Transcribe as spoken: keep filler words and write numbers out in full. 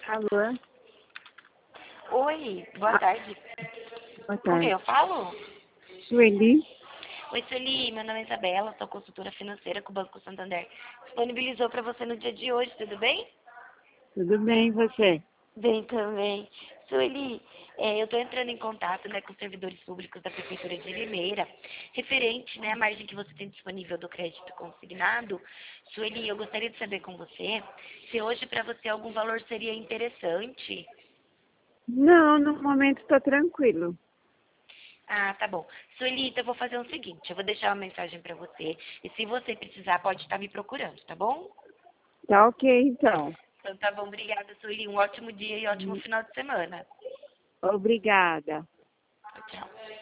Alô? Oi, boa tarde. Boa Com quem tarde. eu falo? Sueli? Oi, Sueli, meu nome é Isabela, sou consultora financeira com o Banco Santander. Disponibilizou para você no dia de hoje, tudo bem? Tudo bem, e você? Bem também. Sueli, é, eu estou entrando em contato, né, com os servidores públicos da Prefeitura de Limeira, referente, né, à margem que você tem disponível do crédito consignado. Sueli, eu gostaria de saber com você se hoje para você algum valor seria interessante. Não, no momento estou tranquilo. Ah, tá bom. Sueli, então eu vou fazer o seguinte, eu vou deixar uma mensagem para você e se você precisar pode estar me procurando, tá bom? Tá ok, então. Então tá bom, obrigada, Sueli. Um ótimo dia e ótimo final de semana. Obrigada. Tchau.